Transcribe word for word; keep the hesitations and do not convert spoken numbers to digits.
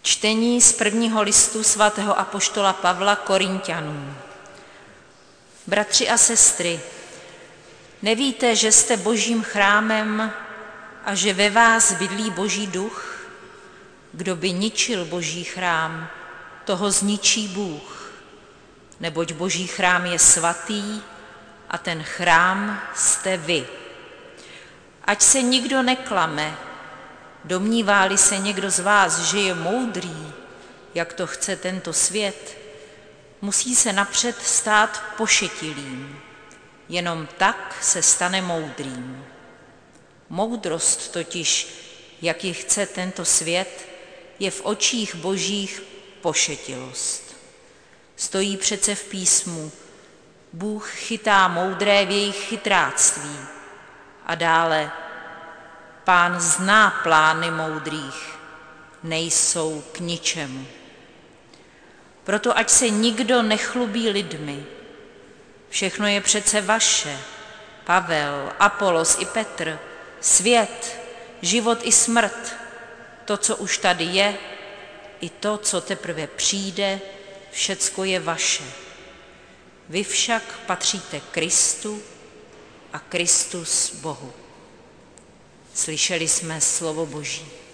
Čtení z prvního listu svatého apoštola Pavla Korinťanům. Bratři a sestry, nevíte, že jste Božím chrámem a že ve vás bydlí Boží duch? Kdo by ničil Boží chrám, toho zničí Bůh. Neboť Boží chrám je svatý a ten chrám jste vy. Ať se nikdo neklame, domnívá-li se někdo z vás, že je moudrý, jak to chce tento svět, musí se napřed stát pošetilým. Jenom tak se stane moudrým. Moudrost totiž, jak ji chce tento svět, je v očích Božích pošetilost. Stojí přece v písmu: Bůh chytá moudré v jejich chytráctví. A dále: Pán zná plány moudrých, nejsou k ničemu. Proto ať se nikdo nechlubí lidmi. Všechno je přece vaše. Pavel, Apolos i Petr, svět, život i smrt, to, co už tady je, i to, co teprve přijde, všecko je vaše. Vy však patříte Kristu a Kristus Bohu. Slyšeli jsme slovo Boží.